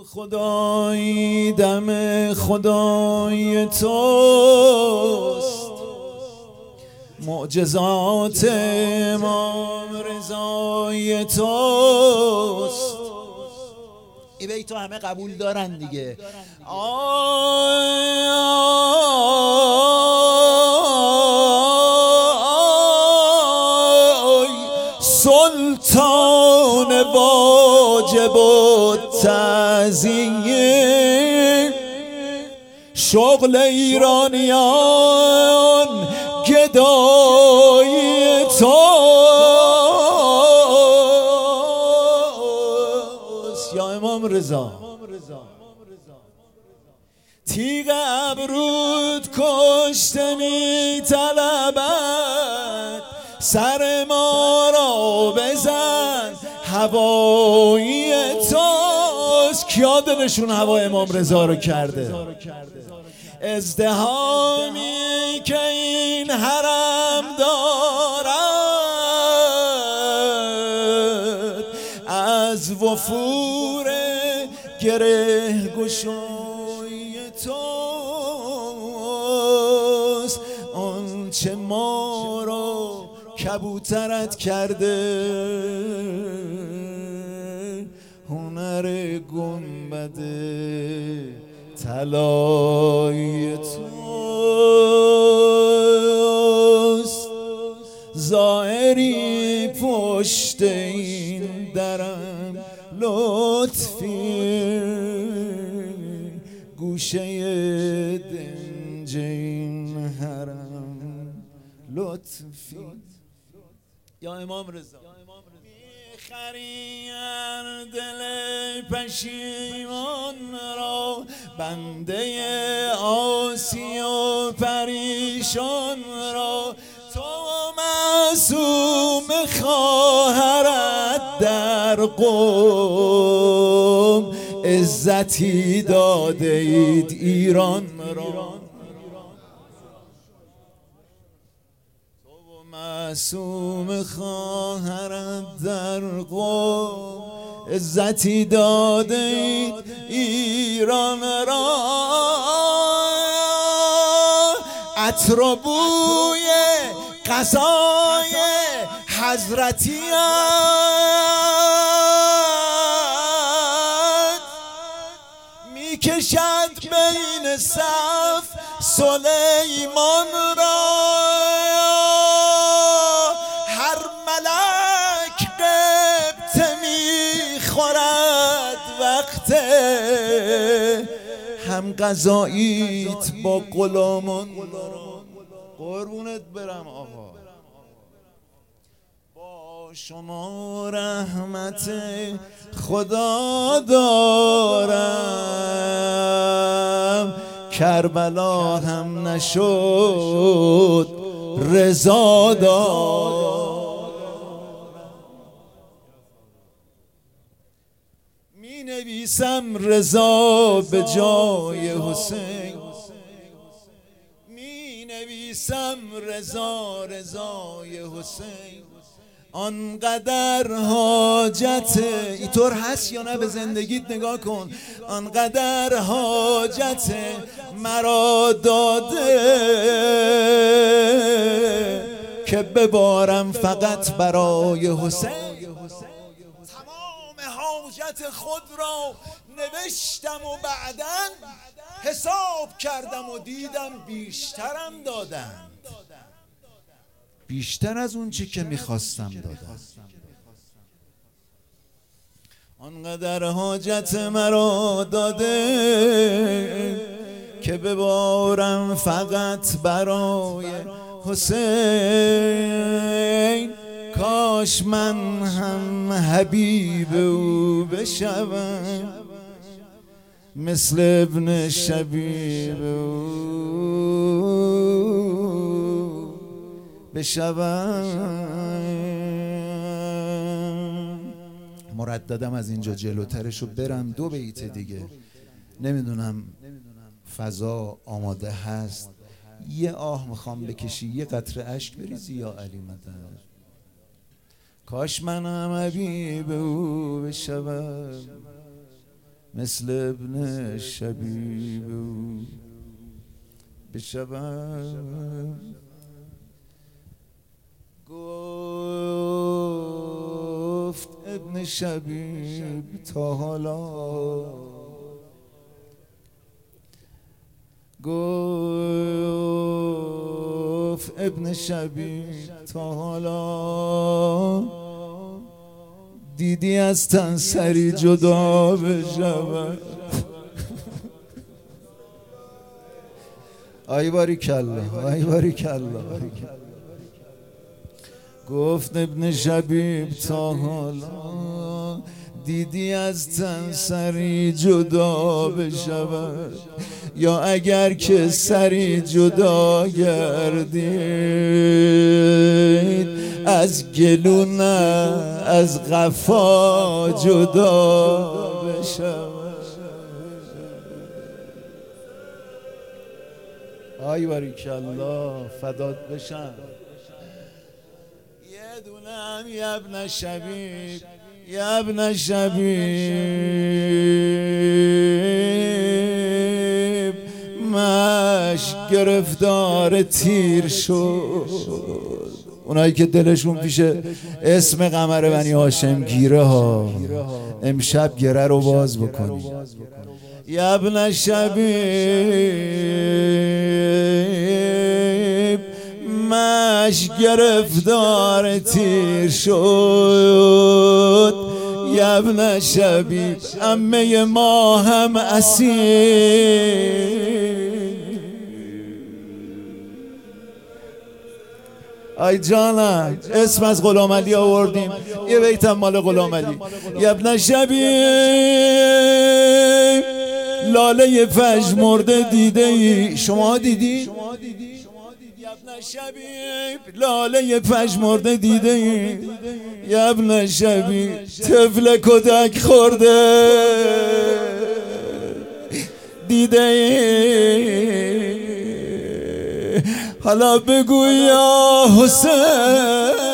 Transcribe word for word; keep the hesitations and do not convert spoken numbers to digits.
خدای دم خدای توست، معجزات امام رضای توست. این بیتو همه قبول دارن دیگه. آی آی سلطان واجب التعظیم، شغل ایرانیان گدای توست یا امام رضا. تیغ ابرود کشته می طلبد، سر ما را بزن هوایی توست. کیا دلشون هوای امام رضا رو کرده؟ ازدحامی که این حرم دارد، از وفور گره گشای توست. آنچه ما را کبوترت کرده، هنر گنبد طلای توست. زائری پشت این درم لطفی، گوشه دنج این حرم لطفی یا امام رضا. میخریم دل پشیمان را، بنده عاصی و پریشان را. تو معصوم خواهرت در قم، عزتی داده اید ایران را. معصوم خواهرت در قم، عزتی داده اید ایران را. عطر و بوی غذای حضرتیت میکشد بین صف سلیمان را. هر ملک قبطه میخورد وقت هم غذاییت با غلامان را. قربونت برم آقا. با شما رحمت خدا دارم، کربلا هم نشد رضا دارم. می نویسم رضا به جای حسین، می نویسم رضا رضای حسین. آنقدر حاجت، اینطور هست یا نه؟ به زندگیت نگاه کن. آنقدر حاجت مرا داده که ببارم فقط برای حسین. تمام حاجت خود را نوشتم و بعداً حساب کردم و دیدم بیشترم دادن، بیشتر از اون چی که میخواستم دادم. آنقدر حاجت مرا داده که ببارم فقط برای حسین. کاش من هم حبیب او بشوم، مثل ابن شبیب او بشوم. مرددم از اینجا جلوترشو برم دو بیت دیگه. نمیدونم فضا آماده هست، یه آه میخوام بکشی، یه قطره اشک بریزی یا علی مدد. کاش منم حبیب او بشوم، مثل ابن شبیب بشوم. گفت ابن شبیب تا حالا، گفت ابن شبیب تا حالا دیدی از تن سری جدا بشود. آی باری کلا، آی باری کلا. گفت ابن شبیب تا حالا دیدی از تن سری جدا بشود، یا اگر که سری جدا گردید از گلو نه از قفا جدا بشود. آی باریکالله فدات بشم. یه دونم یه ابن شبیب، یه ابن شبیب مش گرفتار تیر شد. اونایی که دلشون پیش اسم قمر بنی هاشم گیره ها، امشب گره رو باز بکنی. یه ابن شبیب مش گرفتار تیر شد. یه ابن شبیب عمه ما هم اسیر. ای جانم اسم از غلام علی آوردیم، یه بیتم مال غلام علی. یه ابن شبیب لاله پژمرده دیده ای، شما دیدی؟ یه ابن شبیب لاله پژمرده دیده ای. یه ابن شبیب طفل کودک خورده دیده ای. حالا بگو یا حسین